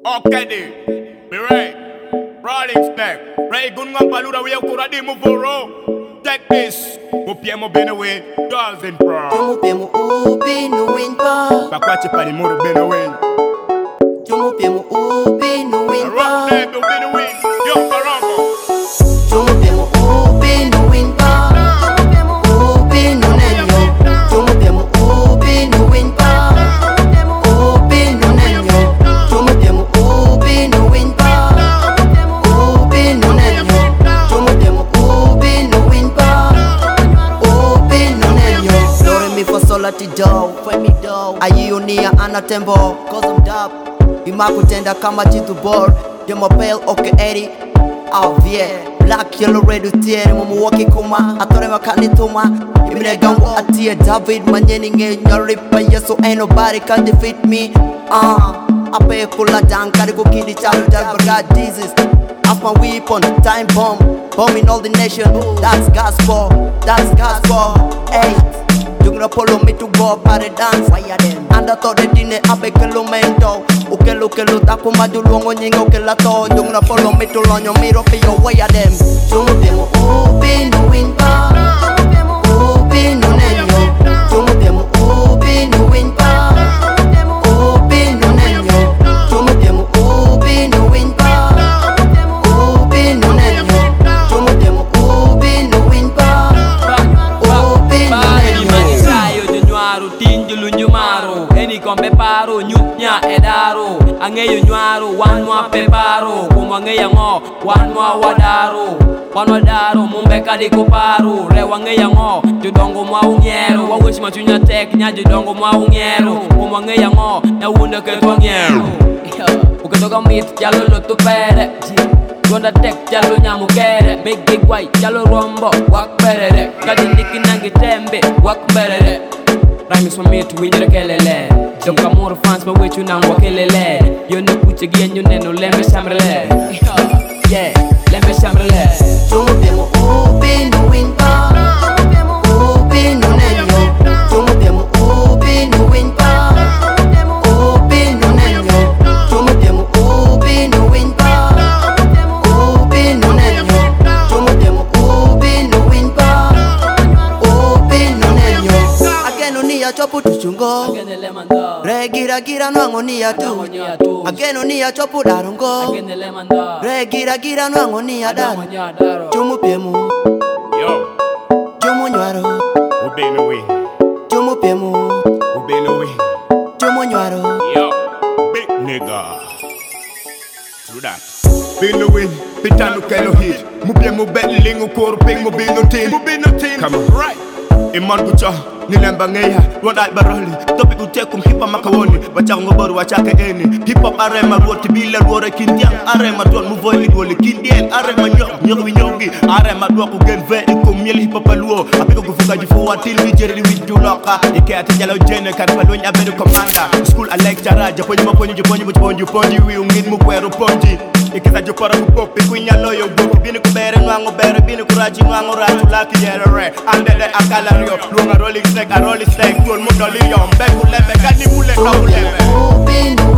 Okay, be right. Rolling Snake. Ray Gungan Palura, we have Kuradi Muvoro. Take this. Mupiemo Benaway, Dozen Pro. Mupiemo Benaway, Bakwachi Panimuru Benaway. Mupiemo Benaway, Rock Name Benaway. Yo, Parango. Mupiemo Benaway, Mupiemo Benaway, Mupiemo Benaway, Ayionia anatembo cause I'm dub Imakutenda kama jitu bor Demo pale oke eri Avie Black yellow red utieri Mumu waki kuma Atore makani tuma Imine gangu atie David Manyeni nge nyoripa Yeso ain't nobody can defeat me Ape kula down Kari kukidi chalu That got disease Off my weapon Time bomb Bombing all the nation That's gospel That's gospel Hey You gonna follow me to go party dance fire them and I thought that dine abe kelo mento ukelo taku madulongo nyinga ukela to You gonna follow me to lonyo miro pe yo way them Chumu demo open no winpa open no nenyo Chumu demo open no winpa open no nenyo Chumu demo open no winpa open no nenyo Chumu demo open no winpa open no nenyo Tinjulu nyumaro, eni kombe paro, nyupnya edaro Angeyo nyuaro, wanwa peparo Kumangeya ngo, wanwa wadaro mumbeka di kuparo Rewa ngeya ngo, judongo mwa ungero Wawish machunya tek, nya judongo mwa ungero Kumangeya ngo, na wunda ketwa ngero Uketoka mit, jalo lutu pere Gonda tek, jalo nyamu kere Big white, jalo rombo, wak perere Kadindiki nangi tembe, wak perere Rhymes for me to win your kelele Don't come more fans but wait you now wakelele You know put again you know lembe shamrele Yeah, lembe shamrele Chumu demo open no winpa open no nenyo Chumu demo open no winpa open no nenyo Chumu demo open no winpa open no nenyo Chumu demo open no winpa open no nenyo Ageno ni ya chopu tuchungo Regira nwango ni ya tu Ageno ni ya chopu darongo Regira nwango ni ya daro Chumu piemu Yo, Chumu nywaro Benaway. Chumu piemu Benaway. Chumu nywaro Yo, big nigga. True that. Benaway. Pitanu kelo hit. Mupiemo Benlingo koro ping mo bino team. Come on. Right. Iman kucha nilemba ngeya Wadal baroli Topi utekum hipa makawoni Wachang ngoboru wachake eni Hip hop arema ruoti bila ruore kindian Arema duan muvoili duole kindien Arema nyok vinyongi Arema duwa kugen ve ikum miel hip hop aluo Apiko kufuka jifuwa til wijeri wijuloka Ike ati jalo jene karipalonyi abedu komanda School a lecturer Japonyi ponji wiungin mukwero ponji Ikisa jupara kupopi kwinya loyo gopi Bini kubere nwango bere Bini kurachi nwango rachu laki jerere Andele akalario Luonga rolling snake a rolling snake Tuol mundo liyo Mbeku lebe kani mule ka ulebe Open